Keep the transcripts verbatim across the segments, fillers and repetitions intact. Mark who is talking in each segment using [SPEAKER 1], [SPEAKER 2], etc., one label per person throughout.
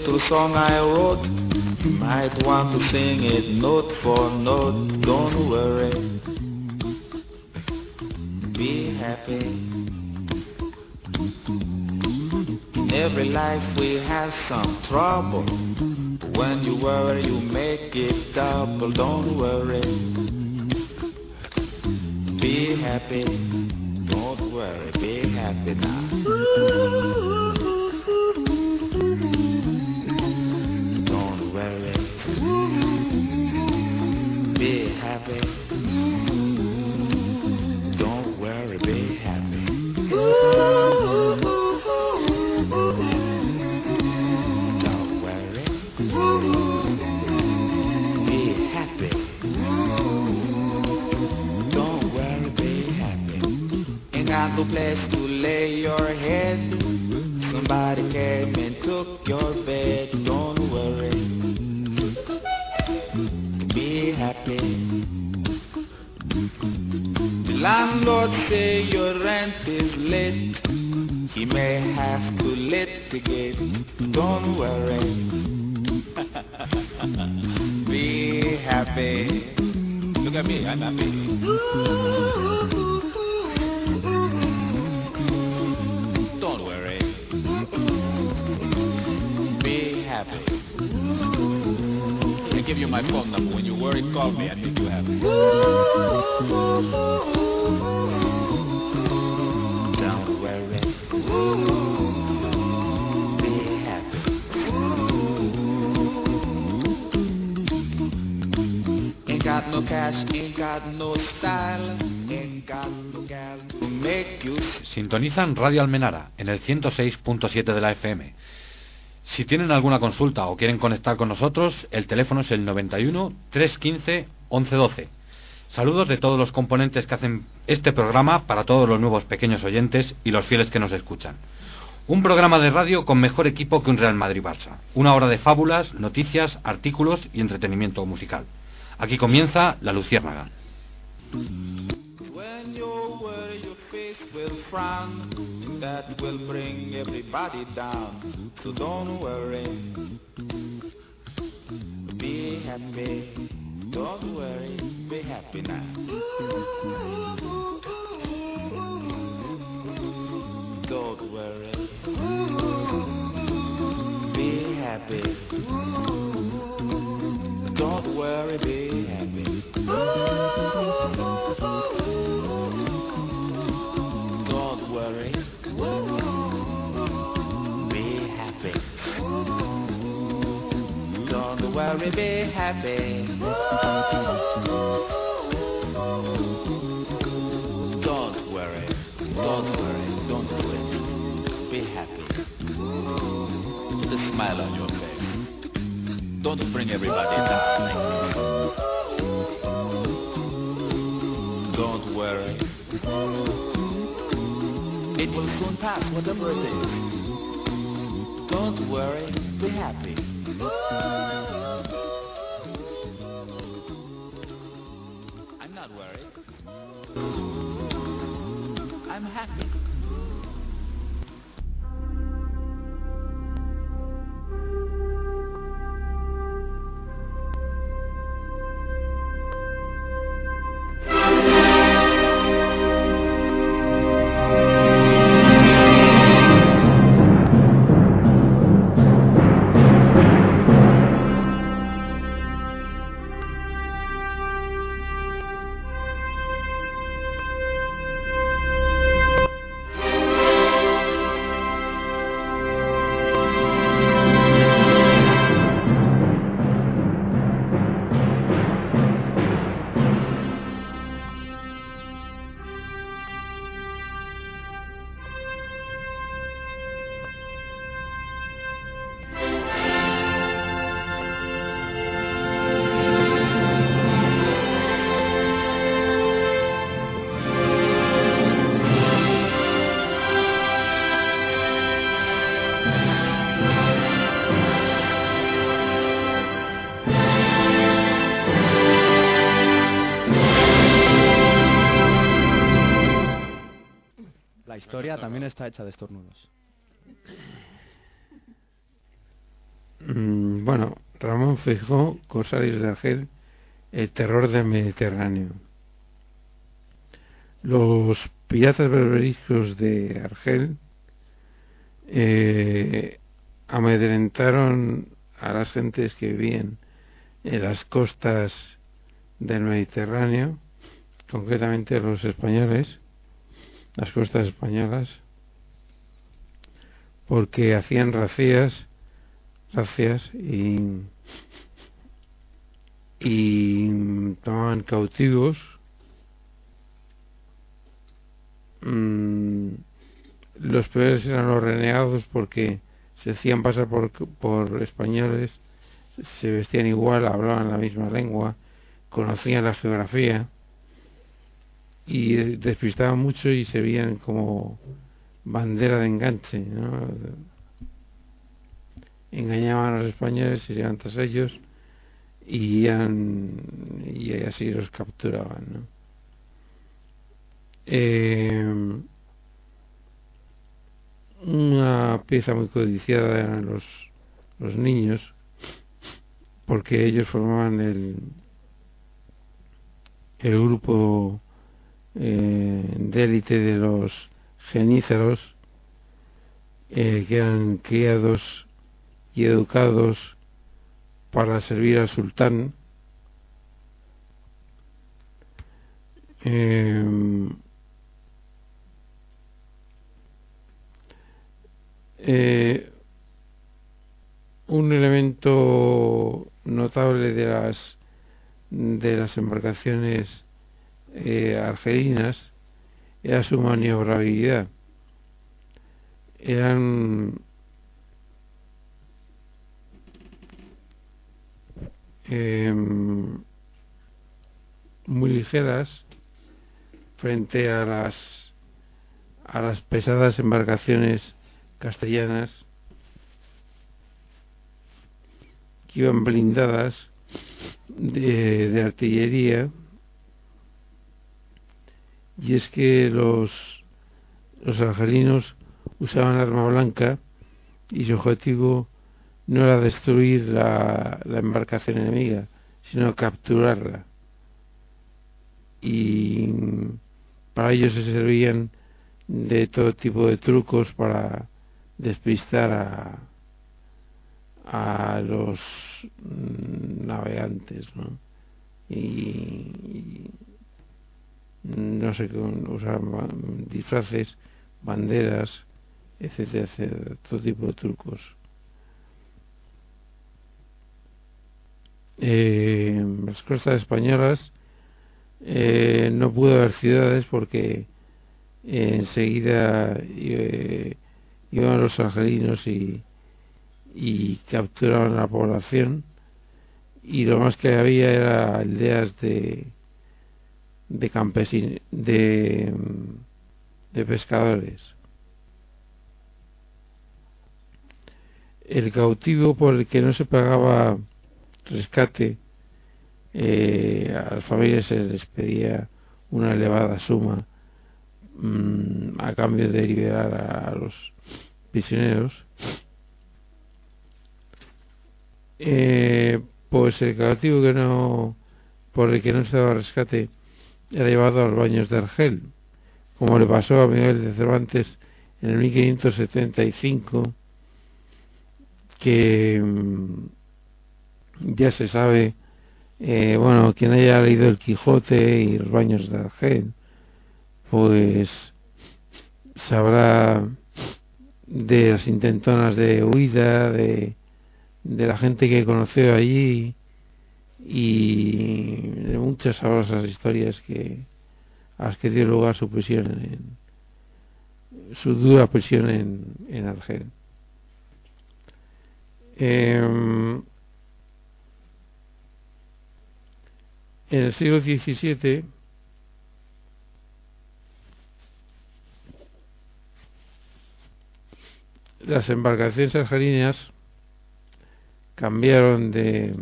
[SPEAKER 1] little song I wrote. You might want to sing it note for note. Don't worry, be happy. In every life we have some trouble. When you worry, you make it double. Don't worry, be happy. Don't worry, be happy now. Don't worry, be happy. Don't worry, be happy. Got no place to lay your head. Somebody came and took your bed. Don't worry, be happy. The landlord say your rent is late. He may have to litigate. Don't worry, be happy. Look at me, I'm happy. I give you my phone number. When you worry, call me. I make you happy. Don't worry, be happy. Ain't got no cash, ain't got no style, ain't got no gal to make you.
[SPEAKER 2] Sintonizan Radio Almenara en el ciento seis punto siete de la F M. Si tienen alguna consulta o quieren conectar con nosotros, el teléfono es el noventa y uno, trescientos quince, once doce. Saludos de todos los componentes que hacen este programa para todos los nuevos pequeños oyentes y los fieles que nos escuchan. Un programa de radio con mejor equipo que un Real Madrid-Barça. Una hora de fábulas, noticias, artículos y entretenimiento musical. Aquí comienza La Luciérnaga.
[SPEAKER 1] Will frown, that will bring everybody down. So don't worry, be happy. Don't worry, be happy now. Don't worry, be happy. Don't worry, be happy. Don't worry, be happy. Don't worry, be happy. Don't worry, don't worry, don't do it. Be happy. Put a smile on your face. Don't bring everybody down. Don't worry. It will soon pass, whatever it is. Don't worry, be happy. I'm not worried. I'm happy.
[SPEAKER 3] La historia también está hecha de estornudos. Mm, bueno, Ramón Feijó, Corsarios de Argel, el terror del Mediterráneo. Los piratas berberiscos de Argel eh, amedrentaron a las gentes que vivían en las costas del Mediterráneo, concretamente los españoles, las costas españolas, porque hacían racias, racias y, y tomaban cautivos mmm, los peores eran los renegados porque se hacían pasar por, por españoles, se vestían igual, hablaban la misma lengua, conocían la geografía y despistaban mucho y se veían como bandera de enganche, ¿no? Engañaban a los españoles y llegaban tras ellos y, eran, y así los capturaban, ¿no? Eh, una pieza muy codiciada eran los, los niños, porque ellos formaban el, el grupo eh, de élite de los genízaros, eh, que eran criados y educados para servir al sultán. Eh, eh, un elemento notable de las de las embarcaciones eh, argelinas era su maniobrabilidad. Eran eh, muy ligeras frente a las a las pesadas embarcaciones castellanas que iban blindadas de, de artillería. Y es que los los argelinos usaban arma blanca y su objetivo no era destruir la, la embarcación enemiga, sino capturarla. Y para ello se servían de todo tipo de trucos para despistar a, a los navegantes, ¿no? Y, y no sé, usaban disfraces, banderas, etcétera, etcétera, todo tipo de trucos. Eh, las costas españolas eh, no pudo haber ciudades porque eh, enseguida eh, iban los argelinos y, y capturaban la población, y lo más que había era aldeas de de campesinos, de, de pescadores. El cautivo por el que no se pagaba rescate, eh, a las familias se les pedía una elevada suma mmm, a cambio de liberar a, a los prisioneros. Eh, pues el cautivo que no, por el que no se daba rescate, era llevado a los baños de Argel, como le pasó a Miguel de Cervantes en el mil quinientos setenta y cinco, que mmm, ya se sabe, eh, bueno, quien haya leído el Quijote y los baños de Argel, pues sabrá de las intentonas de huida, de, de la gente que conoció allí y de muchas sabrosas historias que a las que dio lugar su prisión en, su dura prisión en, en Argel. Eh, en el siglo diecisiete las embarcaciones argelinas cambiaron de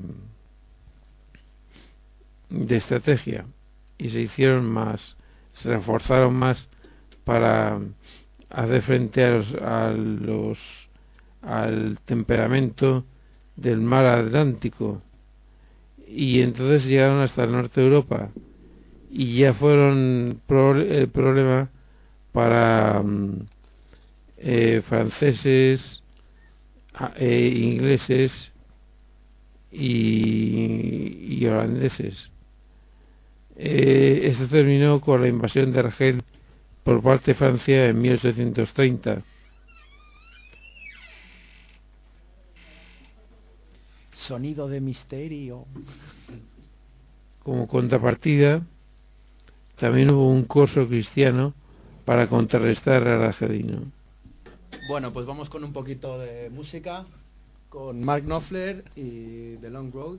[SPEAKER 3] de estrategia y se hicieron más, se reforzaron más para hacer frente a los, a los al temperamento del mar Atlántico, y entonces llegaron hasta el norte de Europa y ya fueron pro, el problema para eh, franceses, eh, ingleses y, y holandeses. Eh, esto terminó con la invasión de Argel por parte de Francia en mil ochocientos treinta.
[SPEAKER 4] Sonido de misterio.
[SPEAKER 3] Como contrapartida, también hubo un corso cristiano para contrarrestar al argelino.
[SPEAKER 4] Bueno, pues vamos con un poquito de música, con Mark Knopfler y The Long Road.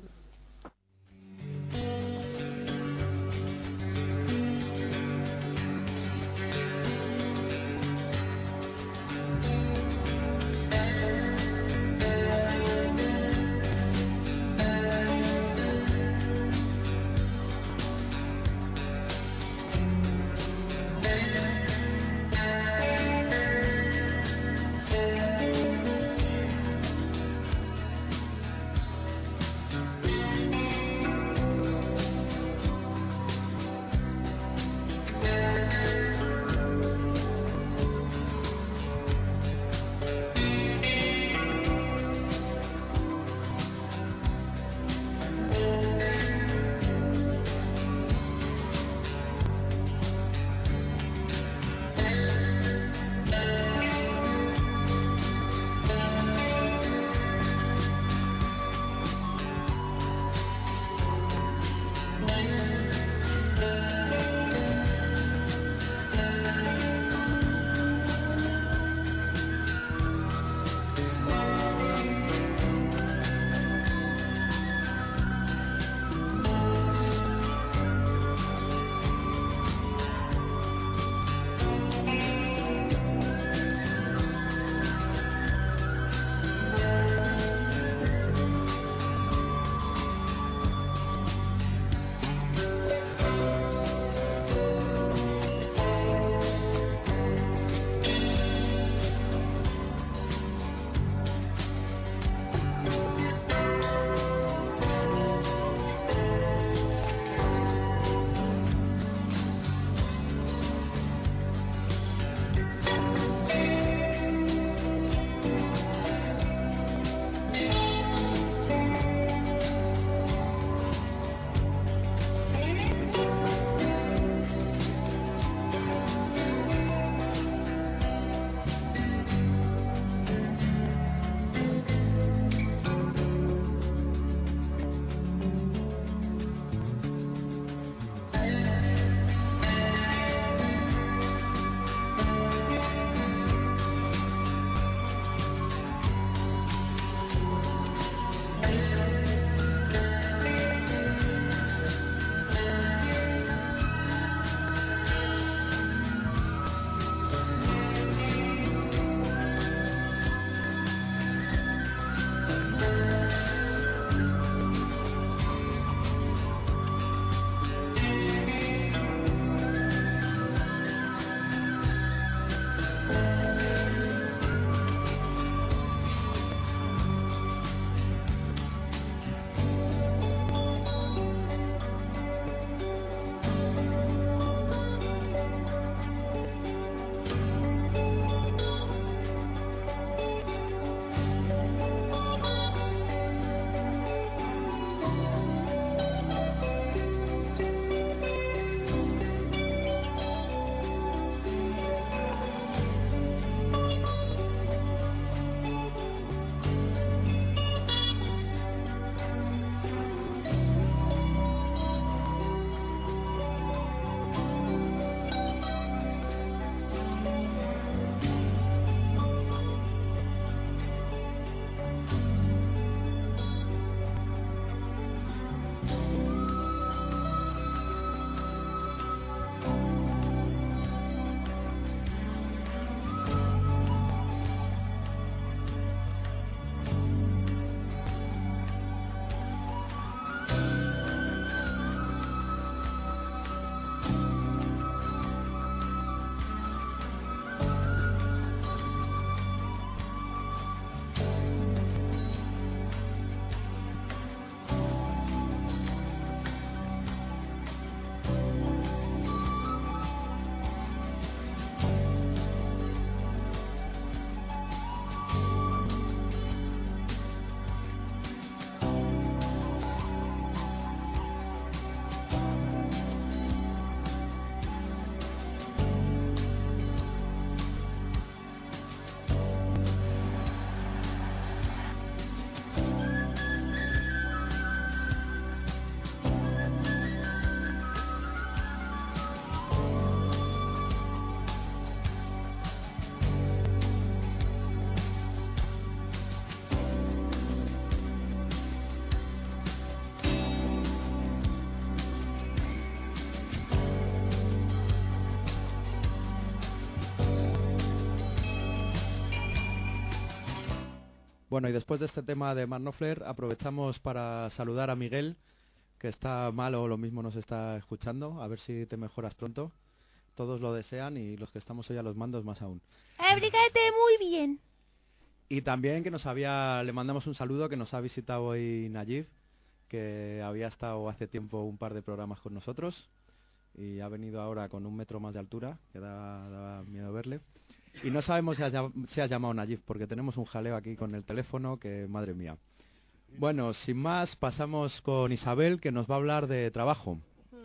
[SPEAKER 4] Bueno, y después de este tema de Mark Knopfler, aprovechamos para saludar a Miguel, que está mal o lo mismo nos está escuchando. A ver si te mejoras pronto. Todos lo desean y los que estamos hoy a los mandos más aún.
[SPEAKER 5] Abrígate muy bien.
[SPEAKER 4] Y también que nos había, le mandamos un saludo, que nos ha visitado hoy Nayib, que había estado hace tiempo un par de programas con nosotros y ha venido ahora con un metro más de altura, que da, da miedo verle. Y no sabemos si has, si has llamado Nayib, porque tenemos un jaleo aquí con el teléfono que, madre mía. Bueno, sin más, pasamos con Isabel, que nos va a hablar de trabajo.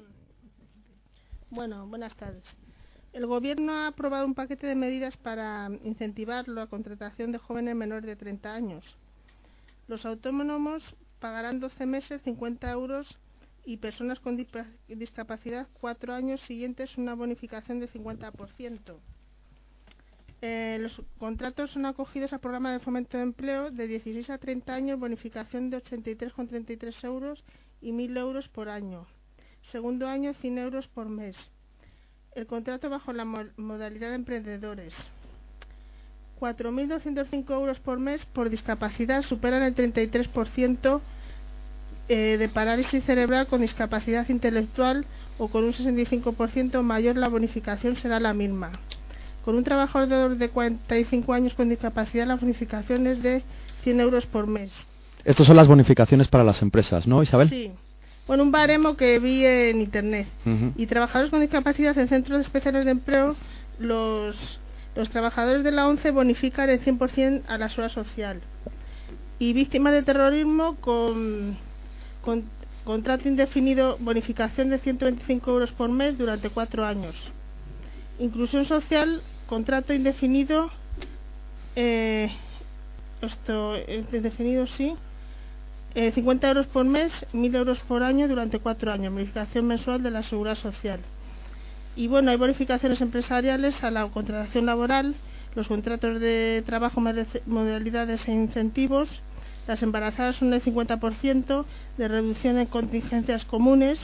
[SPEAKER 6] Bueno, buenas tardes. El Gobierno ha aprobado un paquete de medidas para incentivar la contratación de jóvenes menores de treinta años. Los autónomos pagarán doce meses cincuenta euros y personas con discapacidad cuatro años siguientes una bonificación de cincuenta por ciento. Eh, los contratos son acogidos al programa de fomento de empleo de dieciséis a treinta años, bonificación de ochenta y tres coma treinta y tres euros y mil euros por año. Segundo año, cien euros por mes. El contrato bajo la mo modalidad de emprendedores. cuatro mil doscientos cinco euros por mes por discapacidad, superan el treinta y tres por ciento eh, de parálisis cerebral con discapacidad intelectual o con un sesenta y cinco por ciento mayor, la bonificación será la misma. Con un trabajador de cuarenta y cinco años con discapacidad, la bonificación es de cien euros por mes.
[SPEAKER 4] Estas son las bonificaciones para las empresas, ¿no, Isabel?
[SPEAKER 6] Sí. Bueno, un baremo que vi en internet.
[SPEAKER 4] Uh-huh.
[SPEAKER 6] Y trabajadores con discapacidad en centros especiales de empleo, los, los trabajadores de la ONCE bonifican el cien por ciento a la seguridad social. Y víctimas de terrorismo con, con contrato indefinido, bonificación de ciento veinticinco euros por mes durante cuatro años. Inclusión social, contrato indefinido, eh, esto indefinido sí, eh, cincuenta euros por mes, mil euros por año durante cuatro años, bonificación mensual de la seguridad social. Y bueno, hay bonificaciones empresariales a la contratación laboral, los contratos de trabajo, modalidades e incentivos. Las embarazadas son del cincuenta por ciento de reducción en contingencias comunes,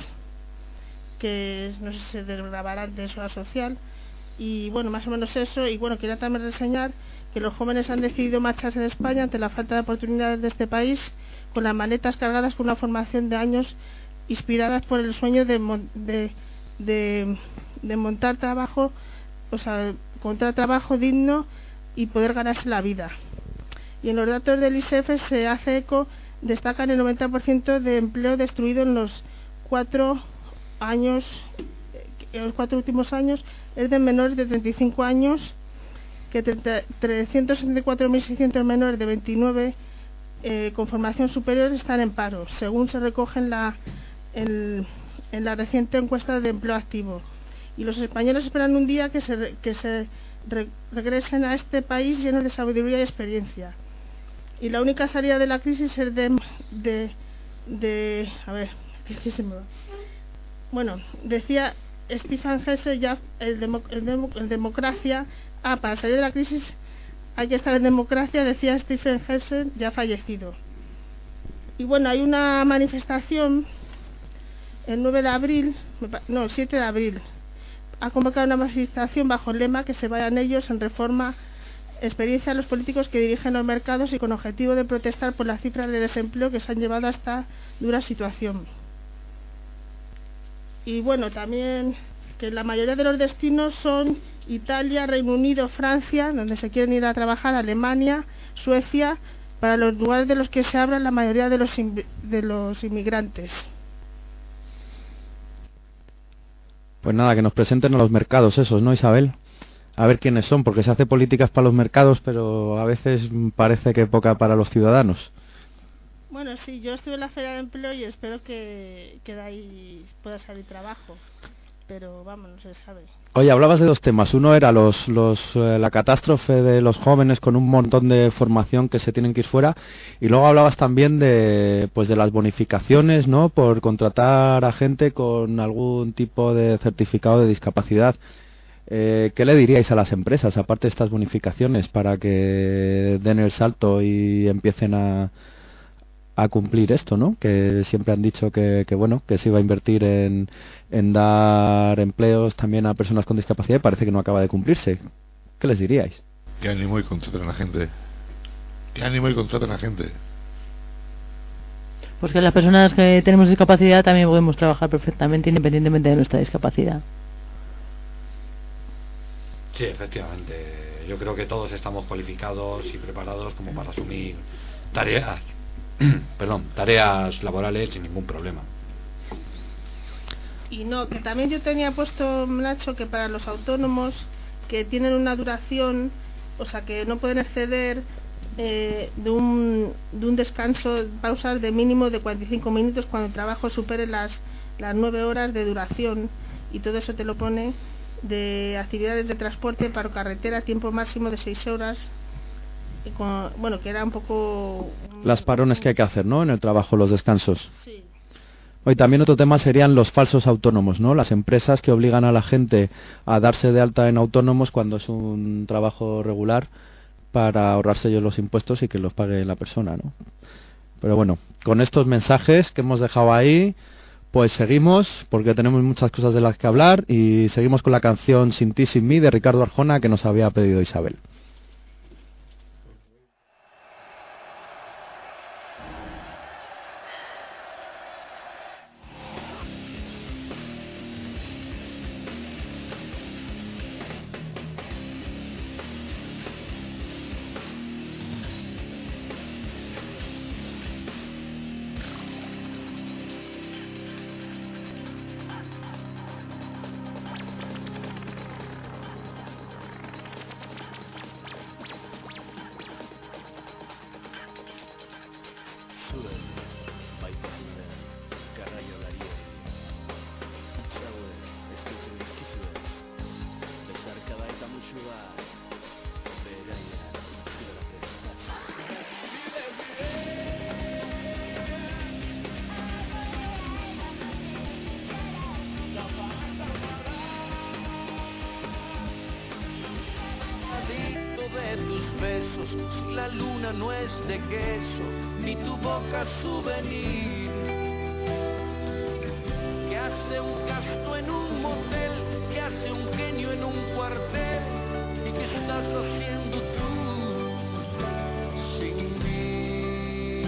[SPEAKER 6] que no sé si se desgravarán de seguridad social. Y bueno, más o menos eso. Y bueno, quería también reseñar que los jóvenes han decidido marcharse de España ante la falta de oportunidades de este país, con las maletas cargadas con una formación de años inspiradas por el sueño de, de, de, de montar trabajo, o sea, encontrar trabajo digno y poder ganarse la vida. Y en los datos del I S E F se hace eco, destacan el noventa por ciento de empleo destruido en los cuatro años, en los cuatro últimos años, es de menores de treinta y cinco años, que trescientos setenta y cuatro mil seiscientos menores de veintinueve eh, con formación superior están en paro, según se recoge en la, en, en la reciente encuesta de empleo activo. Y los españoles esperan un día que se, que se re, regresen a este país llenos de sabiduría y experiencia. Y la única salida de la crisis es de... de, de a ver, ¿qué se me va? Bueno, decía Stephen Hesse, ya el, demo, el, demo, el democracia, ah, para salir de la crisis hay que estar en democracia, decía Stephen Hesse, ya fallecido. Y bueno, hay una manifestación el nueve de abril, no, el siete de abril, ha convocado una manifestación bajo el lema que se vayan ellos en reforma, experiencia de los políticos que dirigen los mercados, y con objetivo de protestar por las cifras de desempleo que se han llevado a esta dura situación. Y bueno, también que la mayoría de los destinos son Italia, Reino Unido, Francia, donde se quieren ir a trabajar, Alemania, Suecia, para los lugares de los que se abran la mayoría de los, de los inmigrantes.
[SPEAKER 4] Pues nada, que nos presenten a los mercados esos, ¿no, Isabel? A ver quiénes son, porque se hace políticas para los mercados, pero a veces parece que poca para los ciudadanos.
[SPEAKER 6] Bueno, sí, yo estuve en la Feria de Empleo y espero que, que de ahí pueda salir trabajo, pero vamos, no se sabe.
[SPEAKER 4] Oye, hablabas de dos temas. Uno era los, los, eh, la catástrofe de los jóvenes con un montón de formación que se tienen que ir fuera, y luego hablabas también de, pues, de las bonificaciones, ¿no?, por contratar a gente con algún tipo de certificado de discapacidad. Eh, ¿Qué le diríais a las empresas, aparte de estas bonificaciones, para que den el salto y empiecen a, a cumplir esto, ¿no? Que siempre han dicho que, que bueno, que se iba a invertir en, en dar empleos también a personas con discapacidad, y parece que no acaba de cumplirse. ¿Qué les diríais?
[SPEAKER 7] Que ánimo y contraten a la gente. que ánimo y contraten a gente.
[SPEAKER 8] Pues que las personas que tenemos discapacidad también podemos trabajar perfectamente independientemente de nuestra discapacidad.
[SPEAKER 2] Sí, efectivamente. Yo creo que todos estamos cualificados y preparados como para asumir tareas, perdón, tareas laborales sin ningún problema.
[SPEAKER 6] Y no, que también yo tenía puesto, Nacho, que para los autónomos que tienen una duración, o sea, que no pueden exceder eh, de, un, de un descanso, pausas de mínimo de cuarenta y cinco minutos cuando el trabajo supere las, las nueve horas de duración, y todo eso te lo pone de actividades de transporte para carretera, tiempo máximo de seis horas, con, bueno, que era un poco...
[SPEAKER 4] Las parones que hay que hacer, ¿no? En el trabajo, los descansos.
[SPEAKER 6] Sí.
[SPEAKER 4] Hoy también otro tema serían los falsos autónomos, ¿no? Las empresas que obligan a la gente a darse de alta en autónomos cuando es un trabajo regular para ahorrarse ellos los impuestos y que los pague la persona, ¿no? Pero bueno, con estos mensajes que hemos dejado ahí, pues seguimos, porque tenemos muchas cosas de las que hablar, y seguimos con la canción Sin ti, sin mí de Ricardo Arjona, que nos había pedido Isabel.
[SPEAKER 9] De tus besos, si la luna no es de queso, ni tu boca souvenir. Que hace un gasto en un motel, que hace un genio en un cuartel, y que estás haciendo tú sin mí.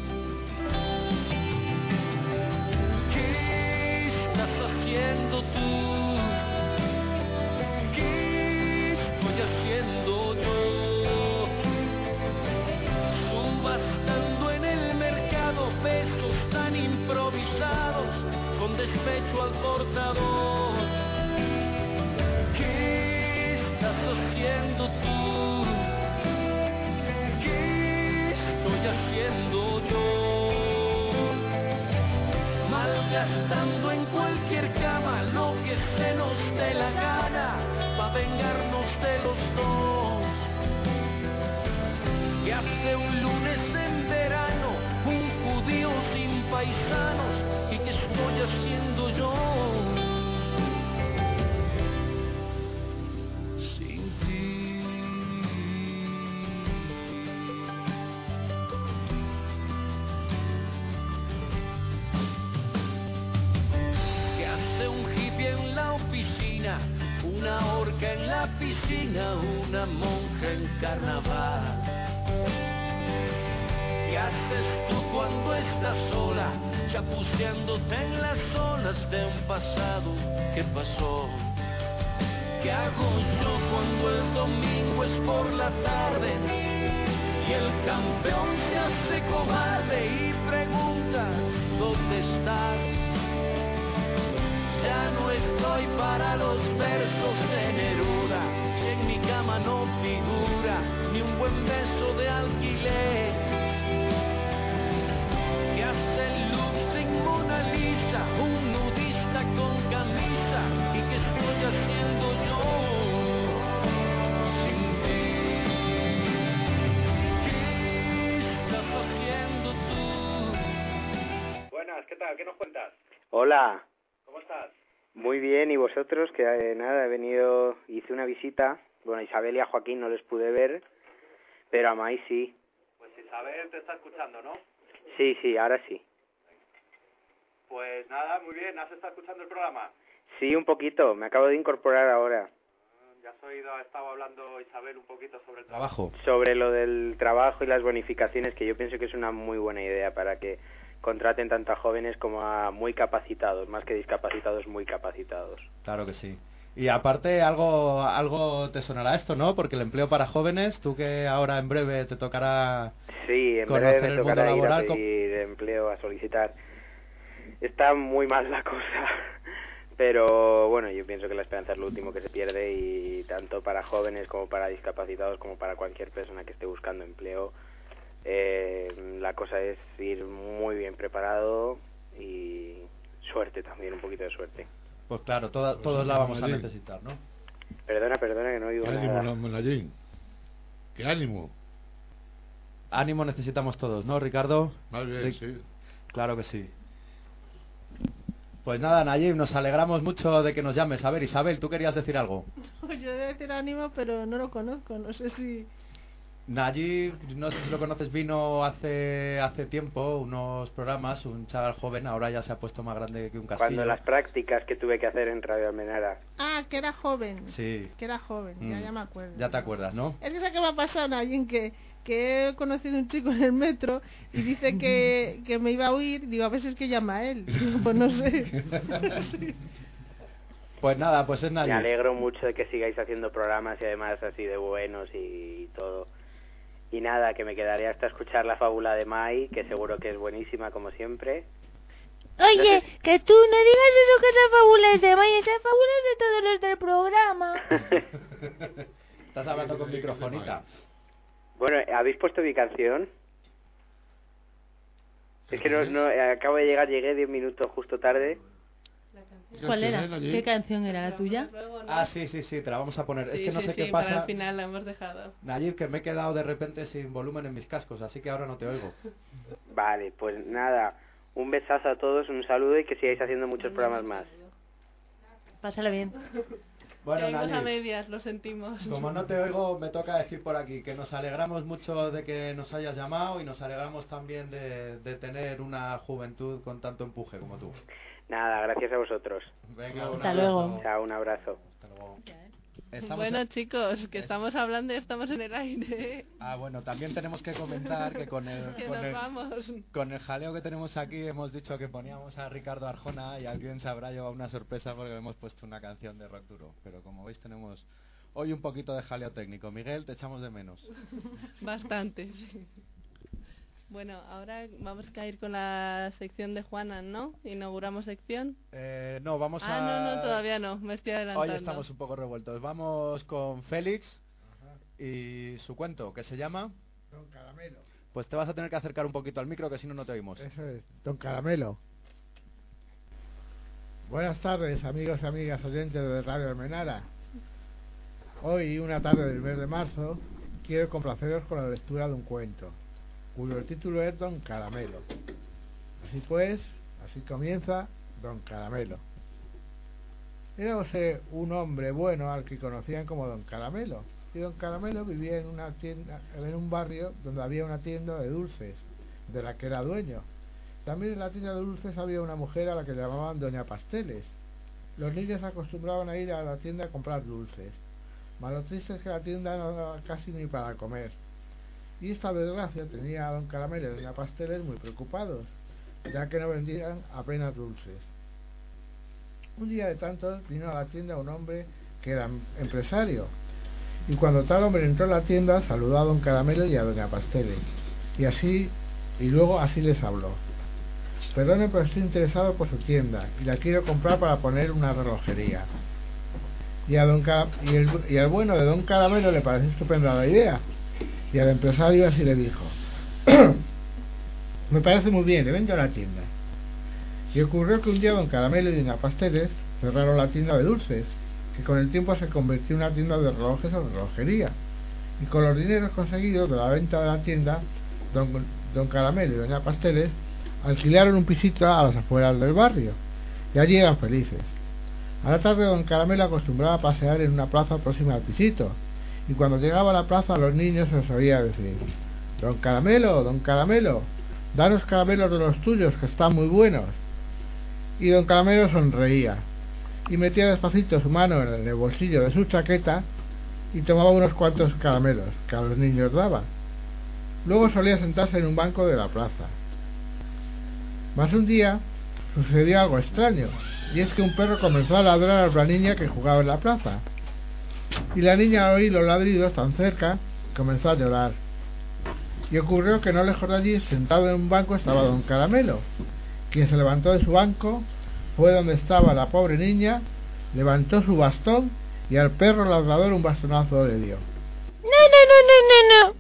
[SPEAKER 9] ¿Qué estás haciendo tú? ¿Qué estoy haciendo yo? Subastando en el mercado besos tan improvisados, con despecho al portador. ¿Qué estás haciendo tú? ¿Qué estoy haciendo yo? Malgastando en cualquier cama lo que se nos dé la gana, pa' vengarnos de los dos. Que hace un lunes en verano, un judío sin paisanos, y que estoy haciendo yo sin ti. Que hace un hippie en la oficina, una orca en la piscina, una monja en carnaval. ¿Qué haces tú cuando estás sola, chapuceándote en las olas de un pasado que pasó? ¿Qué hago yo cuando el domingo es por la tarde y el campeón se hace cobarde y pregunta ¿dónde estás? Ya no estoy para los versos de Neruda, si en mi cama no figura ni un buen beso de alquiler. ¿Qué hace el look sin Mona Lisa, un nudista con camisa, y qué estoy haciendo yo sin ti? ¿Qué estás haciendo tú?
[SPEAKER 10] Buenas, ¿qué tal? ¿Qué nos cuentas?
[SPEAKER 11] Hola.
[SPEAKER 10] ¿Cómo estás?
[SPEAKER 11] Muy bien, ¿y vosotros? Que eh, nada, he venido, hice una visita. Bueno, a Isabel y a Joaquín no les pude ver, pero a Mai sí.
[SPEAKER 10] Pues Isabel te está escuchando, ¿no?
[SPEAKER 11] Sí, sí, ahora sí.
[SPEAKER 10] Pues nada, muy bien. ¿Has estado escuchando el programa?
[SPEAKER 11] Sí, un poquito, me acabo de incorporar ahora.
[SPEAKER 10] Ya que has oído, ha estado hablando Isabel un poquito sobre el
[SPEAKER 4] Trabajo.
[SPEAKER 11] Sobre lo del trabajo y las bonificaciones, que yo pienso que es una muy buena idea para que contraten tanto a jóvenes como a muy capacitados, más que discapacitados, muy capacitados.
[SPEAKER 4] Claro que sí. Y aparte, algo algo te sonará esto, ¿no? Porque el empleo para jóvenes, tú que ahora en breve te tocará
[SPEAKER 11] Sí, en
[SPEAKER 4] conocer
[SPEAKER 11] breve me
[SPEAKER 4] el mundo
[SPEAKER 11] tocará ir a
[SPEAKER 4] laboral.
[SPEAKER 11] pedir empleo, a solicitar. Está muy mal la cosa, pero bueno, yo pienso que la esperanza es lo último que se pierde, y tanto para jóvenes como para discapacitados como para cualquier persona que esté buscando empleo, eh, la cosa es ir muy bien preparado y suerte también, un poquito de suerte.
[SPEAKER 4] Pues claro, toda,
[SPEAKER 7] Pues
[SPEAKER 4] todos
[SPEAKER 7] sí,
[SPEAKER 4] la vamos a
[SPEAKER 7] Manallín.
[SPEAKER 4] necesitar, ¿no?
[SPEAKER 11] Perdona, perdona que no digo
[SPEAKER 7] ¿Qué
[SPEAKER 11] nada.
[SPEAKER 7] ánimo, Manallín? ¿Qué ánimo?
[SPEAKER 4] Ánimo necesitamos todos, ¿no, Ricardo?
[SPEAKER 7] Más bien,
[SPEAKER 4] Ric-
[SPEAKER 7] sí.
[SPEAKER 4] Claro que sí. Pues nada, Nayib, nos alegramos mucho de que nos llames. A ver, Isabel, ¿tú querías decir algo?
[SPEAKER 6] Yo voy a decir ánimo, pero no lo conozco, no sé si...
[SPEAKER 4] Nayib, no sé si lo conoces, vino hace hace tiempo, unos programas, un chaval joven, ahora ya se ha puesto más grande que un castillo.
[SPEAKER 11] Cuando las prácticas que tuve que hacer en Radio Almenara.
[SPEAKER 6] Ah, que era joven.
[SPEAKER 4] Sí.
[SPEAKER 6] Que era joven, ya,
[SPEAKER 4] Mm.
[SPEAKER 6] ya me acuerdo.
[SPEAKER 4] Ya te acuerdas, ¿no?
[SPEAKER 6] Es que sé que me ha pasado a alguien que, que he conocido un chico en el metro y dice que, que me iba a oír. Digo, a veces que llama a él. Digo, pues no sé. Sí.
[SPEAKER 4] Pues nada, pues es
[SPEAKER 11] Me
[SPEAKER 4] Nayib.
[SPEAKER 11] alegro mucho de que sigáis haciendo programas y además así de buenos y, y todo. Y nada, que me quedaré hasta escuchar la fábula de Mai, que seguro que es buenísima como siempre.
[SPEAKER 5] Oye, que tú no digas eso, que esa fábula es de Maya, esa fábula es de todos los del programa.
[SPEAKER 4] Estás hablando con microfonita.
[SPEAKER 11] Bueno, ¿habéis puesto mi canción? Es que no, no acabo de llegar, llegué diez minutos justo tarde.
[SPEAKER 8] ¿Cuál era? ¿Qué canción era? ¿La tuya?
[SPEAKER 4] Ah, sí, sí, sí, te la vamos a poner. Es
[SPEAKER 12] Sí,
[SPEAKER 4] que no
[SPEAKER 12] sí,
[SPEAKER 4] sé
[SPEAKER 12] sí,
[SPEAKER 4] qué pasa.
[SPEAKER 12] para el final la hemos dejado.
[SPEAKER 4] Nayib, que me he quedado de repente sin volumen en mis cascos, así que ahora no te oigo.
[SPEAKER 11] Vale, pues nada, un besazo a todos, un saludo y que sigáis haciendo muchos programas más.
[SPEAKER 8] Pásalo bien.
[SPEAKER 4] Bueno,
[SPEAKER 12] Seguimos a
[SPEAKER 4] Nayib,
[SPEAKER 12] medias, lo sentimos.
[SPEAKER 4] como no te oigo, me toca decir por aquí que nos alegramos mucho de que nos hayas llamado y nos alegramos también de, de tener una juventud con tanto empuje como tú.
[SPEAKER 11] Nada, gracias a vosotros.
[SPEAKER 4] Venga, un
[SPEAKER 8] Hasta
[SPEAKER 4] abrazo.
[SPEAKER 8] luego.
[SPEAKER 11] Chao, un abrazo.
[SPEAKER 4] Hasta luego. Estamos
[SPEAKER 12] Bueno,
[SPEAKER 4] en-
[SPEAKER 12] chicos, que estamos hablando y estamos en el aire.
[SPEAKER 4] Ah, bueno, también tenemos que comentar que con el,
[SPEAKER 12] Que
[SPEAKER 4] con
[SPEAKER 12] nos
[SPEAKER 4] el,
[SPEAKER 12] vamos.
[SPEAKER 4] con el jaleo que tenemos aquí hemos dicho que poníamos a Ricardo Arjona y alguien se habrá llevado una sorpresa porque le hemos puesto una canción de rock duro. Pero como veis tenemos hoy un poquito de jaleo técnico. Miguel, te echamos de menos.
[SPEAKER 12] Bastante, sí. Bueno, ahora vamos a ir con la sección de Juana, ¿no? Inauguramos sección.
[SPEAKER 4] Eh, no, vamos
[SPEAKER 12] ah,
[SPEAKER 4] a...
[SPEAKER 12] no, no, todavía no, me estoy adelantando.
[SPEAKER 4] Hoy estamos un poco revueltos. Vamos con Félix y su cuento, que se llama...
[SPEAKER 13] Don Caramelo.
[SPEAKER 4] Pues te vas a tener que acercar un poquito al micro, que si no, no te oímos.
[SPEAKER 13] Eso es, Don Caramelo. Buenas tardes, amigos y amigas oyentes de Radio Almenara. Hoy, una tarde del mes de marzo, quiero complaceros con la lectura de un cuento, cuyo título es Don Caramelo. Así pues, así comienza Don Caramelo. Érase un hombre bueno al que conocían como Don Caramelo, y Don Caramelo vivía en una tienda, en un barrio donde había una tienda de dulces, de la que era dueño. También en la tienda de dulces había una mujer a la que llamaban Doña Pasteles. Los niños acostumbraban a ir a la tienda a comprar dulces, mas lo triste es que la tienda no daba casi ni para comer. Y esta desgracia tenía a Don Caramelo y Doña Pasteles muy preocupados, ya que no vendían apenas dulces. Un día de tantos vino a la tienda un hombre que era empresario, y cuando tal hombre entró a la tienda saludó a Don Caramelo y a Doña Pasteles, y así, y luego así les habló: perdone, pero estoy interesado por su tienda y la quiero comprar para poner una relojería. Y, a don Ca- y, el, y al bueno de Don Caramelo le pareció estupenda la idea, y al empresario así le dijo: me parece muy bien, le vendo a la tienda. Y ocurrió que un día Don Caramelo y Doña Pasteles cerraron la tienda de dulces, que con el tiempo se convirtió en una tienda de relojes o relojería, y con los dineros conseguidos de la venta de la tienda, Don, don Caramelo y Doña Pasteles alquilaron un pisito a las afueras del barrio, y allí eran felices. A la tarde Don Caramelo acostumbraba a pasear en una plaza próxima al pisito, y cuando llegaba a la plaza a los niños se les oía decir: Don Caramelo, Don Caramelo, danos caramelos de los tuyos, que están muy buenos. Y Don Caramelo sonreía, y metía despacito su mano en el bolsillo de su chaqueta, y tomaba unos cuantos caramelos que a los niños daba. Luego solía sentarse en un banco de la plaza. Mas un día sucedió algo extraño, y es que un perro comenzó a ladrar a la niña que jugaba en la plaza. Y la niña, al oír los ladridos tan cerca, comenzó a llorar. Y ocurrió que no lejos de allí, sentado en un banco, estaba don Caramelo, quien se levantó de su banco, fue donde estaba la pobre niña, levantó su bastón y al perro ladrador un bastonazo le dio.
[SPEAKER 5] No, no, no, no, no, no.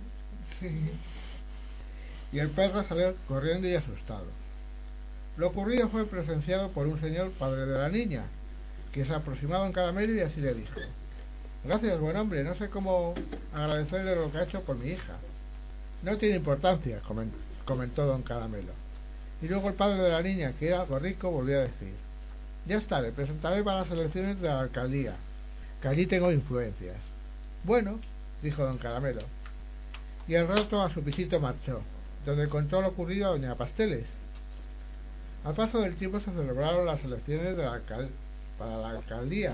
[SPEAKER 13] Y el perro salió corriendo y asustado. Lo ocurrido fue presenciado por un señor padre de la niña, que se aproximó a don Caramelo y así le dijo: gracias, buen hombre, no sé cómo agradecerle lo que ha hecho por mi hija. No tiene importancia, comentó don Caramelo. Y luego el padre de la niña, que era algo rico, volvió a decir: ya está, le presentaré para las elecciones de la alcaldía, que allí tengo influencias. Bueno, dijo don Caramelo, y al rato a su pisito marchó, donde contó lo ocurrido a doña Pasteles. Al paso del tiempo se celebraron las elecciones de la alcal para la alcaldía,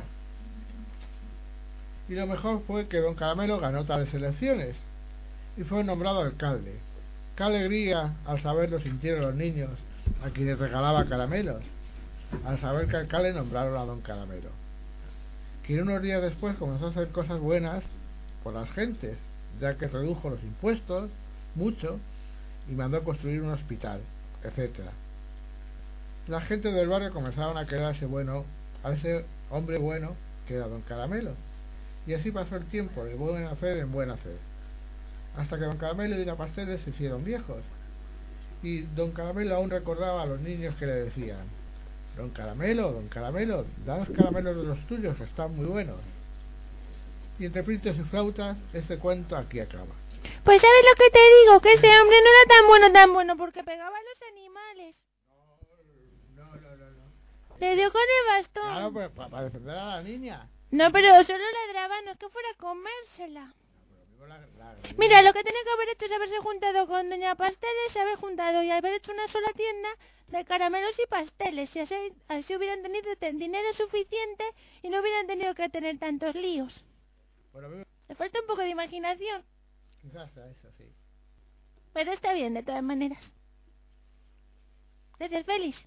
[SPEAKER 13] y lo mejor fue que don Caramelo ganó tales elecciones y fue nombrado alcalde. Qué alegría al saber lo sintieron los niños a quienes regalaba caramelos, al saber que alcalde nombraron a don Caramelo, quien unos días después comenzó a hacer cosas buenas por las gentes, ya que redujo los impuestos mucho y mandó construir un hospital, etcétera. La gente del barrio comenzaron a querer a ese bueno, a ese hombre bueno que era don Caramelo, y así pasó el tiempo de buen hacer en buen hacer, hasta que don Caramelo y doña Pasteles se hicieron viejos, y don Caramelo aún recordaba a los niños que le decían: don Caramelo, don Caramelo, danos caramelos de los tuyos, que están muy buenos. Y entre pintos y flautas, este cuento aquí acaba.
[SPEAKER 5] Pues ¿sabes lo que te digo? Que ese hombre no era tan bueno, tan bueno, porque pegaba a los animales.
[SPEAKER 13] No, no, no, no.
[SPEAKER 5] Le dio con el bastón.
[SPEAKER 13] Claro, pues para, para defender a la niña.
[SPEAKER 5] No, pero solo ladraba, no es que fuera a comérsela.
[SPEAKER 13] La, la,
[SPEAKER 5] Mira, lo que tenía que haber hecho es haberse juntado con doña Pasteles, haber juntado y haber hecho una sola tienda de caramelos y pasteles, y así, así hubieran tenido dinero suficiente y no hubieran tenido que tener tantos líos.
[SPEAKER 13] Bueno,
[SPEAKER 5] le falta un poco de imaginación.
[SPEAKER 13] Quizás sea eso, sí.
[SPEAKER 5] Pero está bien, de todas maneras. Gracias, Félix.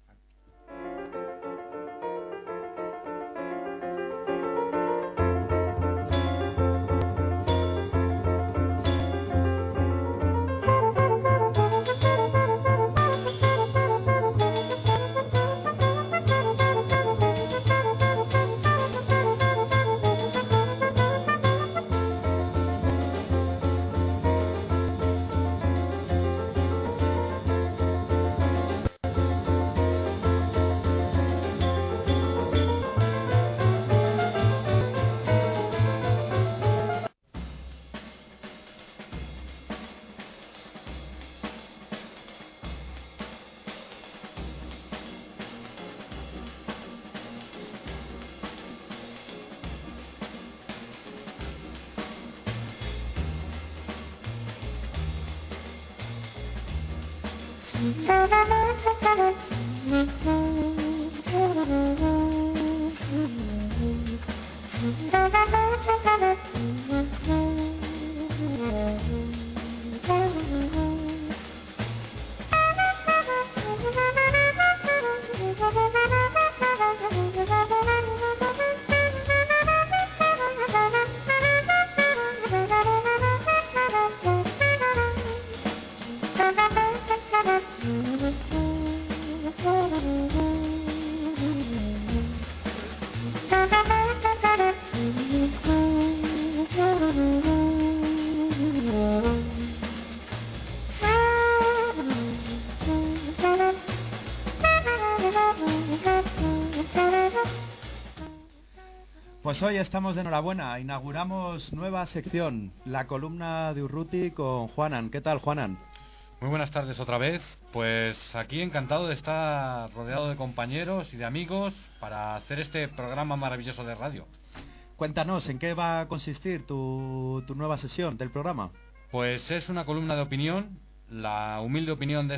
[SPEAKER 4] Pues hoy estamos de enhorabuena, inauguramos nueva sección, la columna de Urruti con Juanan. ¿Qué tal, Juanan?
[SPEAKER 2] Muy buenas tardes otra vez. Pues aquí encantado de estar rodeado de compañeros y de amigos para hacer este programa maravilloso de radio.
[SPEAKER 4] Cuéntanos, ¿en qué va a consistir tu, tu nueva sesión del programa?
[SPEAKER 2] Pues es una columna de opinión, la humilde opinión de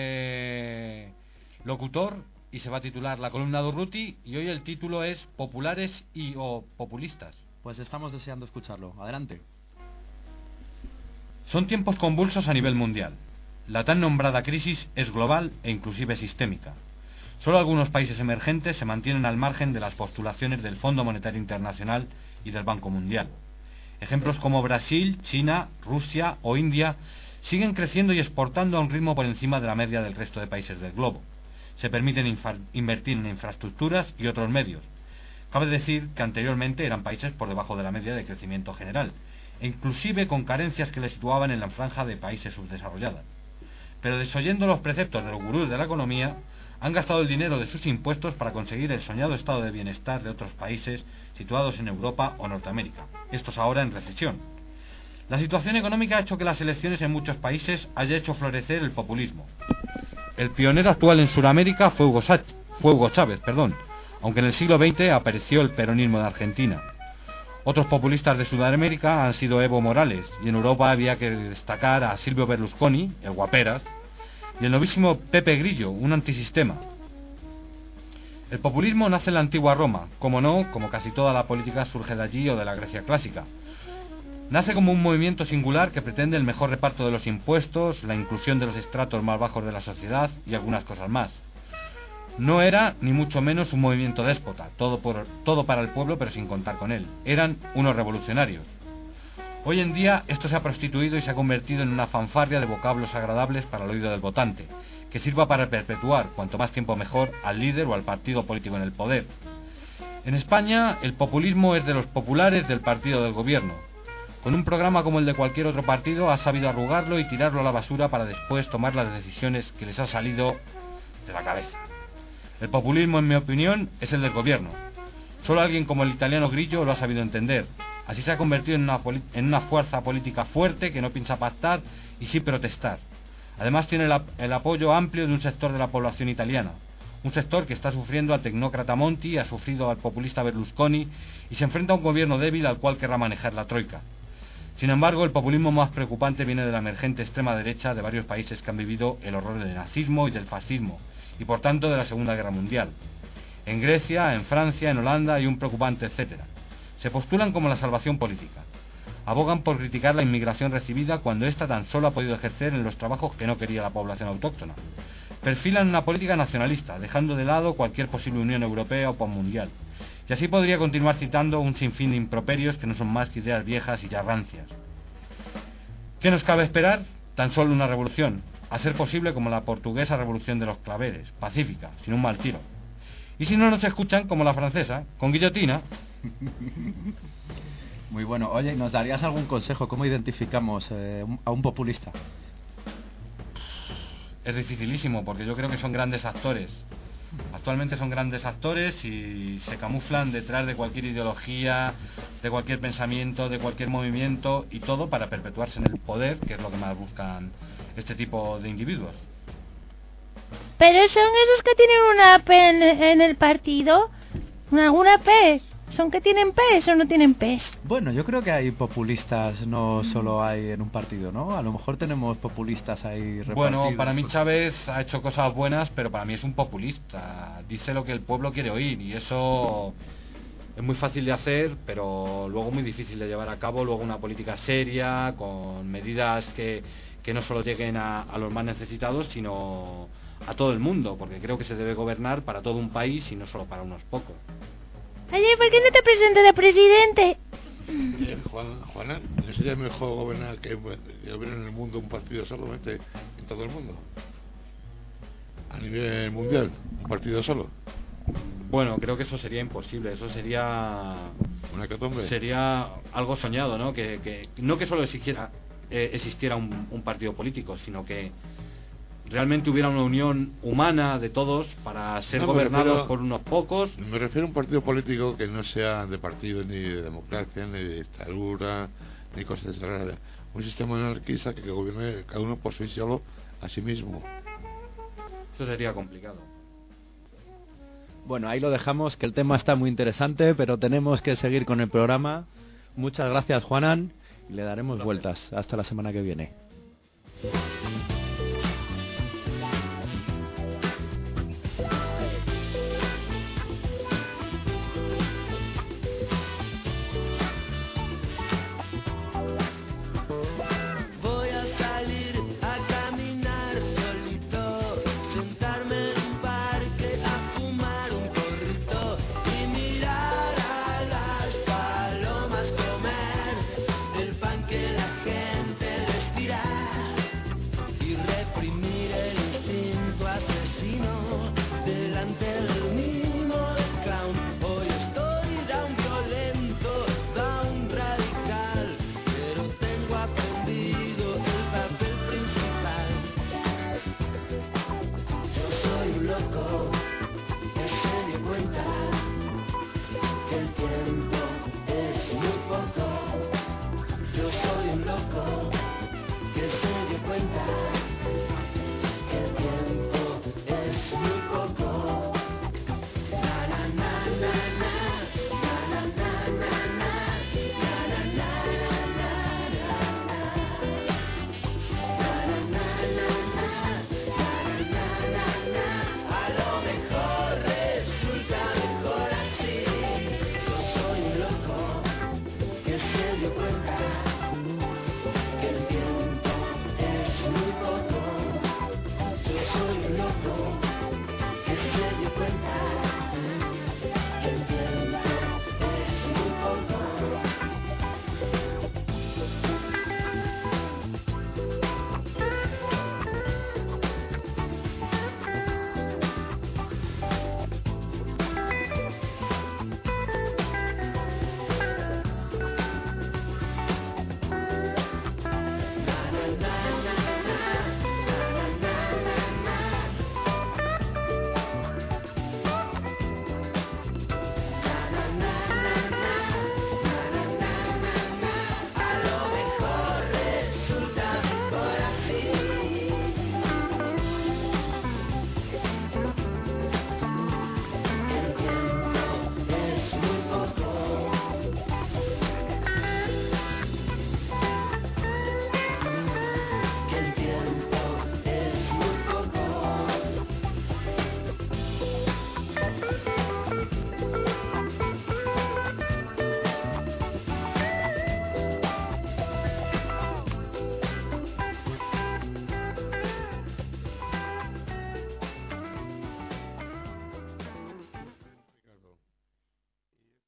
[SPEAKER 2] este locutor, y se va a titular La columna de Urruti, y hoy el título es Populares y o populistas.
[SPEAKER 4] Pues estamos deseando escucharlo. Adelante.
[SPEAKER 2] Son tiempos convulsos a nivel mundial. La tan nombrada crisis es global e inclusive sistémica. Solo algunos países emergentes se mantienen al margen de las postulaciones del Fondo Monetario Internacional y del Banco Mundial. Ejemplos como Brasil, China, Rusia o India siguen creciendo y exportando a un ritmo por encima de la media del resto de países del globo. Se permiten invertir en infraestructuras y otros medios. Cabe decir que anteriormente eran países por debajo de la media de crecimiento general, e inclusive con carencias que les situaban en la franja de países subdesarrollados. Pero desoyendo los preceptos de los gurús de la economía, han gastado el dinero de sus impuestos para conseguir el soñado estado de bienestar de otros países situados en Europa o Norteamérica, estos ahora en recesión. La situación económica ha hecho que las elecciones en muchos países haya hecho florecer el populismo. El pionero actual en Sudamérica fue Hugo, Sa- fue Hugo Chávez, perdón, aunque en el siglo veinte apareció el peronismo de Argentina. Otros populistas de Sudamérica han sido Evo Morales, y en Europa había que destacar a Silvio Berlusconi, el guaperas, y el novísimo Pepe Grillo, un antisistema. El populismo nace en la antigua Roma, como no, como casi toda la política surge de allí o de la Grecia clásica. Nace como un movimiento singular que pretende el mejor reparto de los impuestos, la inclusión de los estratos más bajos de la sociedad y algunas cosas más. No era, ni mucho menos, un movimiento déspota, todo, por, todo para el pueblo pero sin contar con él. Eran unos revolucionarios. Hoy en día esto se ha prostituido y se ha convertido en una fanfarria de vocablos agradables para el oído del votante, que sirva para perpetuar, cuanto más tiempo mejor, al líder o al partido político en el poder. En España, el populismo es de los populares del partido del gobierno. Con un programa como el de cualquier otro partido ha sabido arrugarlo y tirarlo a la basura para después tomar las decisiones que les ha salido de la cabeza. El populismo, en mi opinión, es el del gobierno. Solo alguien como el italiano Grillo lo ha sabido entender. Así se ha convertido en una, en una fuerza política fuerte que no piensa pactar y sí protestar. Además tiene el, el apoyo amplio de un sector de la población italiana. Un sector que está sufriendo al tecnócrata Monti, ha sufrido al populista Berlusconi y se enfrenta a un gobierno débil al cual querrá manejar la troika. Sin embargo, el populismo más preocupante viene de la emergente extrema derecha de varios países que han vivido el horror del nazismo y del fascismo, y por tanto de la Segunda Guerra Mundial. En Grecia, en Francia, en Holanda y un preocupante etcétera. Se postulan como la salvación política. Abogan por criticar la inmigración recibida cuando ésta tan solo ha podido ejercer en los trabajos que no quería la población autóctona. Perfilan una política nacionalista, dejando de lado cualquier posible unión europea o posmundial. Y así podría continuar citando un sinfín de improperios que no son más que ideas viejas y ya rancias. ¿Qué nos cabe esperar? Tan solo una revolución, a ser posible como la portuguesa revolución de los claveres, pacífica, sin un mal tiro. Y si no nos escuchan, como la francesa, con guillotina.
[SPEAKER 4] Muy bueno. Oye, ¿nos darías algún consejo? ¿Cómo identificamos eh, a un populista?
[SPEAKER 2] Es dificilísimo, porque yo creo que son grandes actores. Actualmente son grandes actores y se camuflan detrás de cualquier ideología, de cualquier pensamiento, de cualquier movimiento y todo para perpetuarse en el poder, que es lo que más buscan este tipo de individuos.
[SPEAKER 5] Pero son esos que tienen una P en, en el partido, alguna P. ¿Son que tienen P o no tienen P?
[SPEAKER 4] Bueno, yo creo que hay populistas, no solo hay en un partido, ¿no? A lo mejor tenemos populistas ahí repartidos.
[SPEAKER 2] Bueno, para mí Chávez ha hecho cosas buenas, pero para mí es un populista. Dice lo que el pueblo quiere oír y eso es muy fácil de hacer, pero luego muy difícil de llevar a cabo. Luego una política seria, con medidas que, que no solo lleguen a, a los más necesitados, sino a todo el mundo, porque creo que se debe gobernar para todo un país y no solo para unos pocos.
[SPEAKER 5] Oye, ¿por qué no te presentas a presidente?
[SPEAKER 7] Eh, Juan, Juana, ¿no sería mejor gobernar que, que gobernar en el mundo un partido solamente en todo el mundo? A nivel mundial, un partido solo.
[SPEAKER 2] Bueno, creo que eso sería imposible. Eso sería
[SPEAKER 7] una hecatombe.
[SPEAKER 2] Sería algo soñado, ¿no? Que, que no que solo existiera, eh, existiera un, un partido político, sino que realmente hubiera una unión humana de todos para ser
[SPEAKER 7] no,
[SPEAKER 2] gobernados
[SPEAKER 7] refiero,
[SPEAKER 2] por unos pocos.
[SPEAKER 7] Me refiero a un partido político que no sea de partido ni de democracia, ni de dictadura, ni cosas de nada. Un sistema anarquista que gobierne cada uno por sí solo a sí mismo.
[SPEAKER 2] Eso sería complicado.
[SPEAKER 4] Bueno, ahí lo dejamos, que el tema está muy interesante, pero tenemos que seguir con el programa. Muchas gracias, Juanan, y le daremos vueltas. Hasta la semana que viene.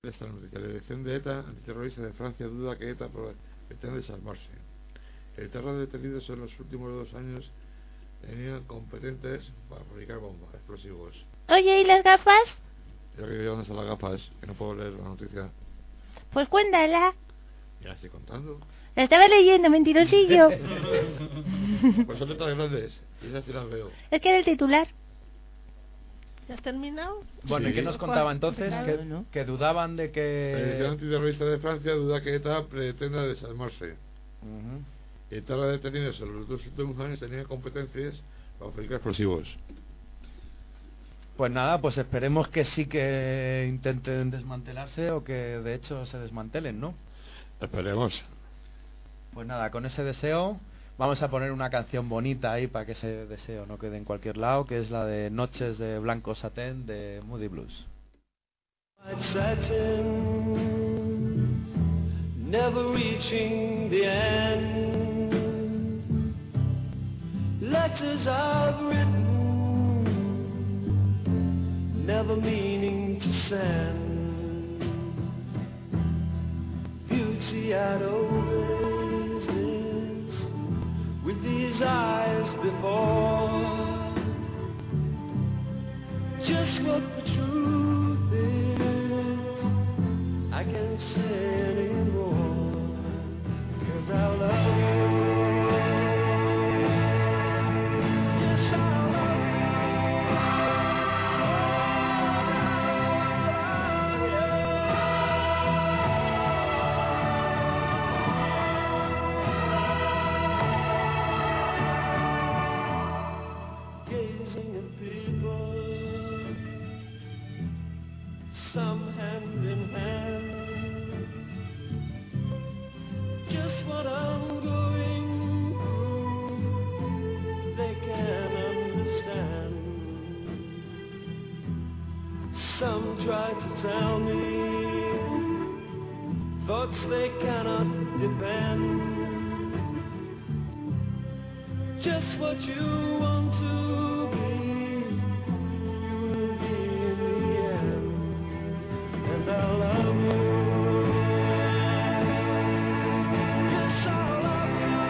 [SPEAKER 7] esta noticia. La dirección de ETA, antiterrorista de Francia, duda que ETA pretende desarmarse. El terror de detenidos en los últimos dos años tenían competentes para fabricar bombas, explosivos.
[SPEAKER 5] Oye, ¿y las gafas?
[SPEAKER 7] Yo que dónde están las gafas, que no puedo leer la noticia.
[SPEAKER 5] Pues cuéntala.
[SPEAKER 7] Ya estoy contando.
[SPEAKER 5] La estaba leyendo, mentirosillo.
[SPEAKER 7] Pues son letras grandes, y esas sí las veo.
[SPEAKER 5] Es que era el titular.
[SPEAKER 6] ¿Ya has terminado?
[SPEAKER 4] Bueno,
[SPEAKER 7] Sí.
[SPEAKER 4] ¿y qué nos contaba entonces?
[SPEAKER 6] Claro,
[SPEAKER 4] Que,
[SPEAKER 8] ¿no?
[SPEAKER 4] que dudaban de
[SPEAKER 7] La
[SPEAKER 4] que...
[SPEAKER 7] dirección antiterrorista de Francia duda que ETA pretenda desarmarse.
[SPEAKER 4] Ujú.
[SPEAKER 7] El terror de detenidos en los dos últimos años tenía competencias para fabricar explosivos.
[SPEAKER 4] Pues nada, pues esperemos que sí que intenten desmantelarse o que de hecho se desmantelen, ¿no?
[SPEAKER 7] Esperemos.
[SPEAKER 4] Pues nada, con ese deseo vamos a poner una canción bonita ahí para que ese deseo no quede en cualquier lado, que es la de Noches de Blanco Satén de Moody Blues.
[SPEAKER 9] White satin, never reaching the end. Letters I've written, never meaning to send. Beauty I'd always missed with these eyes before. Just what the truth is, I can't say anymore, 'cause I love you. Yes, I love you. Gazing at people, some hand in hand, just what I'm going through, they can understand. Some try to tell me thoughts they cannot defend, just what you want to be, you will be in the end. And I love you. Yes, I love you.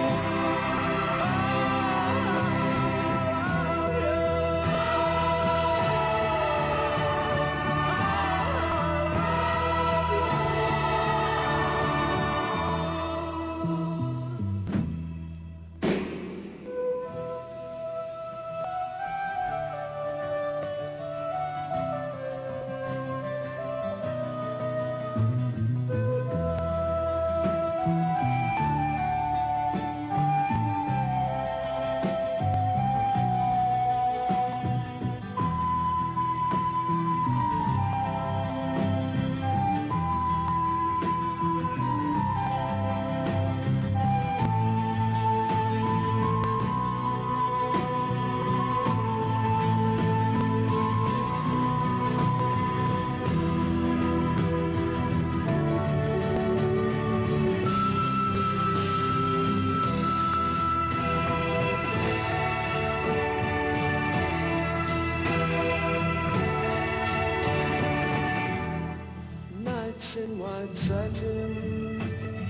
[SPEAKER 9] Nights in white satin,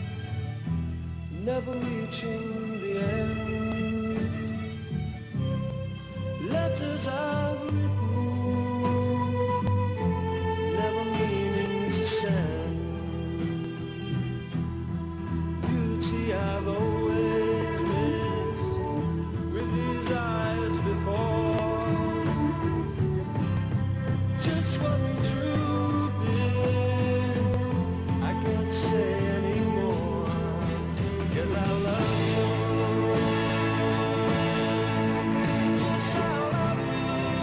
[SPEAKER 9] never reaching the end. Letters I've written, never meaning to send. Beauty I've always missed with these eyes before. Just what the truth is, I can't say anymore, 'cause I love you. Yes, I love you.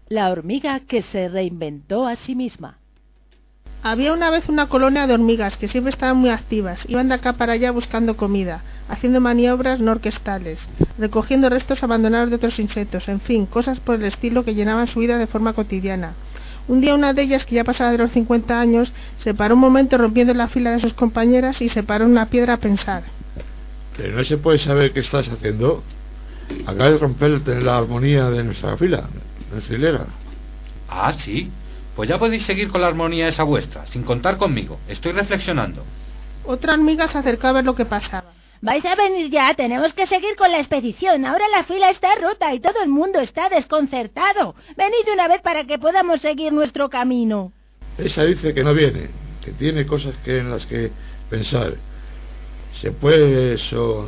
[SPEAKER 8] La hormiga que se reinventó a sí misma.
[SPEAKER 6] Había una vez una colonia de hormigas que siempre estaban muy activas, iban de acá para allá buscando comida, haciendo maniobras no orquestales, recogiendo restos abandonados de otros insectos, en fin, cosas por el estilo que llenaban su vida de forma cotidiana. Un día una de ellas, que ya pasaba de los cincuenta años, se paró un momento rompiendo la fila de sus compañeras y se paró en una piedra a pensar.
[SPEAKER 7] Pero no se puede saber qué estás haciendo. Acabas de romper la armonía de nuestra fila, de nuestra hilera.
[SPEAKER 2] Ah, sí. Pues ya podéis seguir con la armonía esa vuestra, sin contar conmigo. Estoy reflexionando.
[SPEAKER 6] Otra hormiga se acercó a ver lo que pasaba.
[SPEAKER 5] Vais a venir ya, tenemos que seguir con la expedición. Ahora la fila está rota y todo el mundo está desconcertado. Venid de una vez para que podamos seguir nuestro camino.
[SPEAKER 7] Esa dice que no viene, que tiene cosas que en las que pensar. ¿Se puede eso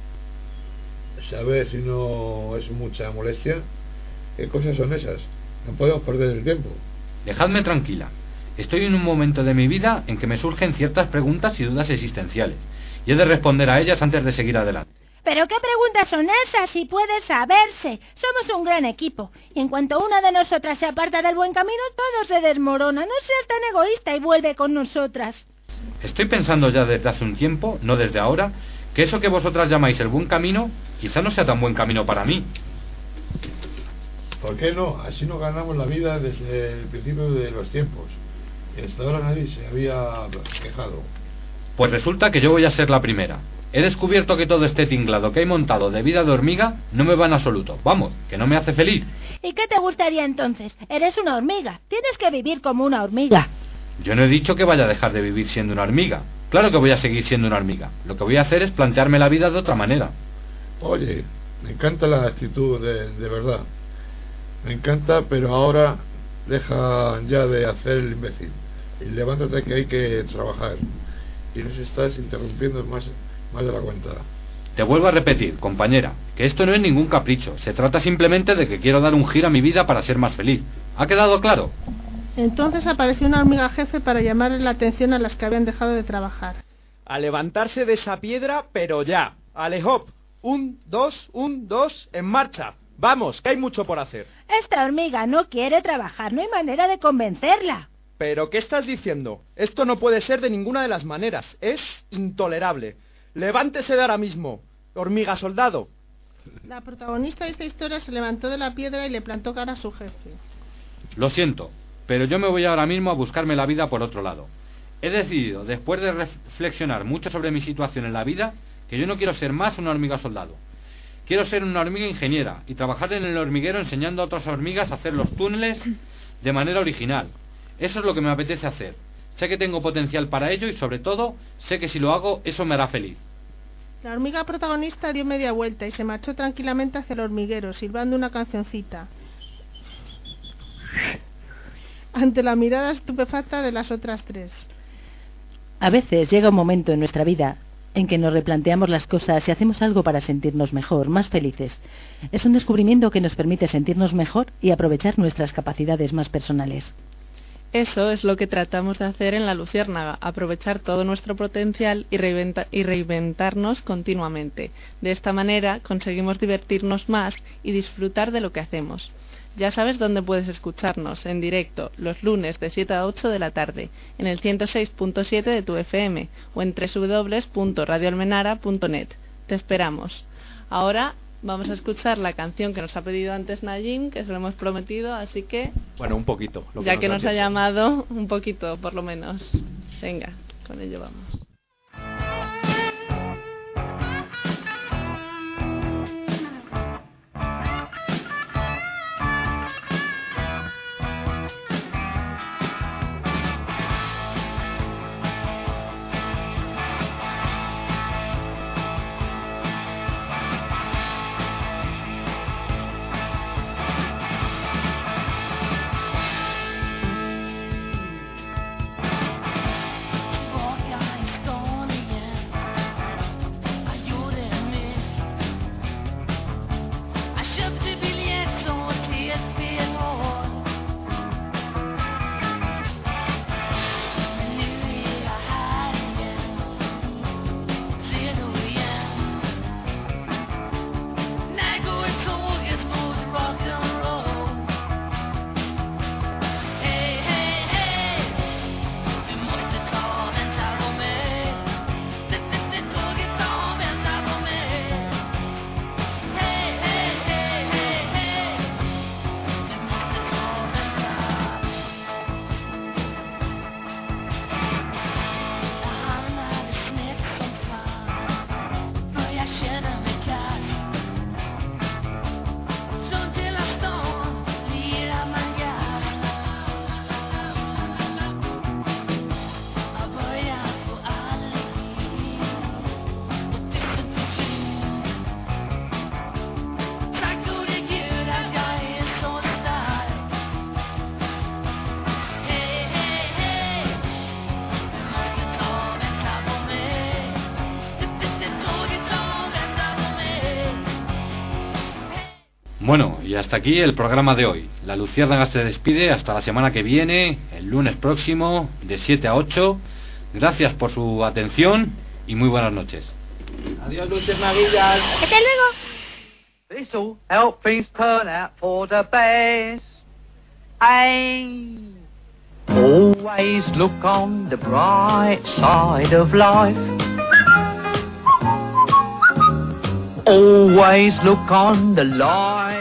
[SPEAKER 7] saber si no es mucha molestia? ¿Qué cosas son esas? No podemos perder el tiempo.
[SPEAKER 2] Dejadme tranquila. Estoy en un momento de mi vida en que me surgen ciertas preguntas y dudas existenciales, y he de responder a ellas antes de seguir adelante.
[SPEAKER 5] ¿Pero qué preguntas son esas, si puede saberse? Somos un gran equipo, y en cuanto una de nosotras se aparta del buen camino, todo se desmorona. No seas tan egoísta y vuelve con nosotras.
[SPEAKER 2] Estoy pensando ya desde hace un tiempo, no desde ahora, que eso que vosotras llamáis el buen camino, quizá no sea tan buen camino para mí.
[SPEAKER 7] ¿Por qué no? Así nos ganamos la vida desde el principio de los tiempos. Y hasta ahora nadie se había quejado.
[SPEAKER 2] Pues resulta que yo voy a ser la primera. He descubierto que todo este tinglado que he montado de vida de hormiga no me va en absoluto. Vamos, que no me hace feliz.
[SPEAKER 5] ¿Y qué te gustaría entonces? Eres una hormiga. Tienes que vivir como una hormiga.
[SPEAKER 2] Yo no he dicho que vaya a dejar de vivir siendo una hormiga. Claro que voy a seguir siendo una hormiga. Lo que voy a hacer es plantearme la vida de otra manera.
[SPEAKER 7] Oye, me encanta la actitud de, de verdad. Me encanta, pero ahora deja ya de hacer el imbécil. Y levántate, que hay que trabajar. Y nos estás interrumpiendo más, más de la cuenta.
[SPEAKER 2] Te vuelvo a repetir, compañera, que esto no es ningún capricho. Se trata simplemente de que quiero dar un giro a mi vida para ser más feliz. ¿Ha quedado claro?
[SPEAKER 6] Entonces apareció una hormiga jefe para llamarle la atención a las que habían dejado de trabajar.
[SPEAKER 14] A levantarse de esa piedra, pero ya. Alejop. Un, dos, un, dos, en marcha. Vamos, que hay mucho por hacer.
[SPEAKER 5] Esta hormiga no quiere trabajar, no hay manera de convencerla.
[SPEAKER 14] ¿Pero qué estás diciendo? Esto no puede ser de ninguna de las maneras. Es intolerable. Levántese de ahora mismo, hormiga soldado.
[SPEAKER 6] La protagonista de esta historia se levantó de la piedra y le plantó cara a su jefe.
[SPEAKER 2] Lo siento, pero yo me voy ahora mismo a buscarme la vida por otro lado. He decidido, después de reflexionar mucho sobre mi situación en la vida, que yo no quiero ser más una hormiga soldado. Quiero ser una hormiga ingeniera y trabajar en el hormiguero enseñando a otras hormigas a hacer los túneles de manera original. Eso es lo que me apetece hacer. Sé que tengo potencial para ello y, sobre todo, sé que si lo hago, eso me hará feliz.
[SPEAKER 6] La hormiga protagonista dio media vuelta y se marchó tranquilamente hacia el hormiguero, silbando una cancioncita, ante la mirada estupefacta de las otras tres.
[SPEAKER 8] A veces llega un momento en nuestra vida en que nos replanteamos las cosas y hacemos algo para sentirnos mejor, más felices. Es un descubrimiento que nos permite sentirnos mejor y aprovechar nuestras capacidades más personales.
[SPEAKER 12] Eso es lo que tratamos de hacer en La Luciérnaga, aprovechar todo nuestro potencial y, reinventa- y reinventarnos continuamente. De esta manera conseguimos divertirnos más y disfrutar de lo que hacemos. Ya sabes dónde puedes escucharnos, en directo, los lunes de siete a ocho de la tarde, en el ciento seis punto siete de tu F M o en doble u doble u doble u punto radio almenara punto net. Te esperamos. Ahora vamos a escuchar la canción que nos ha pedido antes Najim, que se lo hemos prometido, así que...
[SPEAKER 4] Bueno, un poquito. Lo que
[SPEAKER 12] ya
[SPEAKER 4] nos
[SPEAKER 12] que
[SPEAKER 4] da
[SPEAKER 12] nos ha
[SPEAKER 4] tiempo.
[SPEAKER 12] llamado, un poquito por lo menos. Venga, con ello vamos.
[SPEAKER 9] Spotlight
[SPEAKER 2] Bueno, y hasta aquí el programa de hoy. La Luciérnaga se despide hasta la semana que viene, el lunes próximo, de siete a ocho. Gracias por su atención y muy buenas noches.
[SPEAKER 14] Adiós, Luciérnaguillas.
[SPEAKER 5] ¡Hasta luego!
[SPEAKER 15] This'll help things turn out for the best. Ay. Always look on the bright side of life. Always look on the light